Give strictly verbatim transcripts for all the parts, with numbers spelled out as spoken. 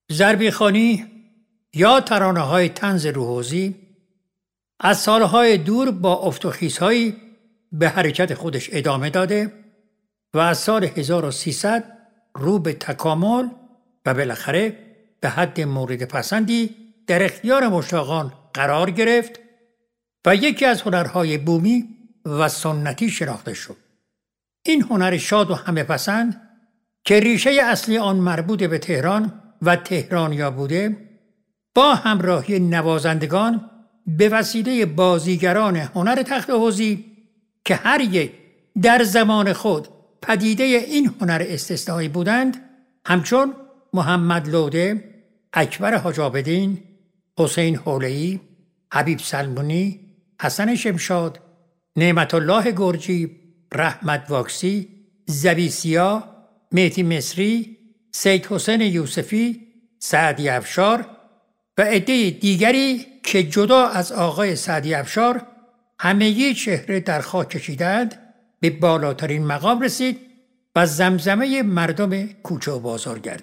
ضربیخوانی یا ترانه‌های طنز روحوزی از سالهای دور با افت و خیزهایی به حرکت خودش ادامه داده و از سال هزار و سیصد رو به تکامل و بالاخره به حد مورد پسندی در اختیار مشتاقان قرار گرفت و یکی از هنرهای بومی و سنتی شناخته شد. این هنر شاد و همه پسند که ریشه اصلی آن مربوط به تهران و تهرانیا بوده، با همراهی نوازندگان به وسیله بازیگران هنر تخت‌حوزی که هر یک در زمان خود پدیده این هنر استثنایی بودند، همچون محمد لوده، اکبر حاج عابدین، حسین حوله‌ای، حبیب سلمونی، حسن شمشاد، نعمت الله گرجی، رحمت واکسی، زبیسیا، مهدی مصری، سید حسین یوسفی، سعدی افشار و عده دیگری که جدا از آقای سعدی افشار همگی چهره در خاک کشیدند به بالاترین مقام رسید و زمزمه مردم کوچه و بازار گردید.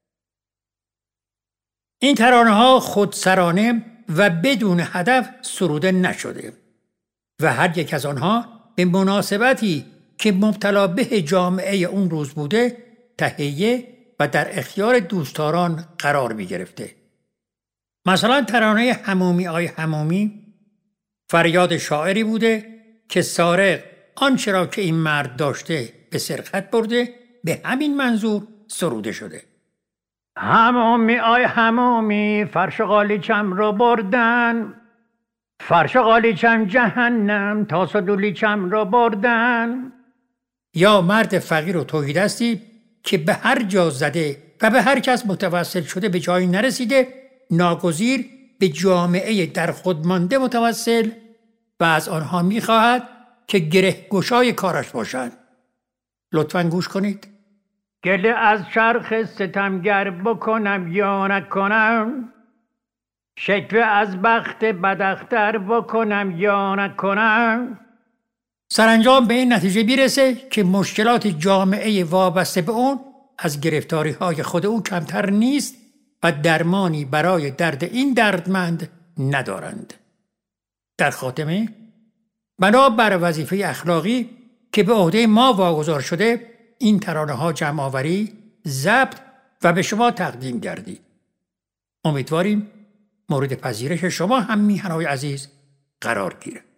این ترانه‌ها خودسرانه و بدون هدف سروده نشده و هر یک از آنها به مناسبتی که مبتلا به جامعه اون روز بوده تهیه و در اختیار دوستداران قرار می گرفته. مثلا ترانه همومی آی همومی فریاد شاعری بوده که سارق آنچه را که این مرد داشته به سرقت برده، به همین منظور سروده شده. همومی آی همومی فرش قالیچم رو بردن، فرش قالیچم جهنم تا صدولیچم رو بردن. یا مرد فقیر و توحیدستی که به هر جا زده و به هر کس متوسل شده به جایی نرسیده، ناگزیر به جامعه در خود مانده متوسل و از آنها می‌خواهد که گره گشای کارش باشند. لطفاً گوش کنید. گله از چرخ ستمگر بکنم یا نکنم، شکوه از بخت بداختر بکنم یا نکنم. سرانجام به این نتیجه میرسه که مشکلات جامعه وابسته به اون از گرفتاری های خود او کمتر نیست و درمانی برای درد این دردمند ندارند. در خاتمه بنا بر وظیفه اخلاقی که به عهده ما واگذار شده، این ترانه ها جمع آوری، ضبط و به شما تقدیم گردید. امیدواریم مورد پذیرش شما هم میهن‌های عزیز قرار گیرد.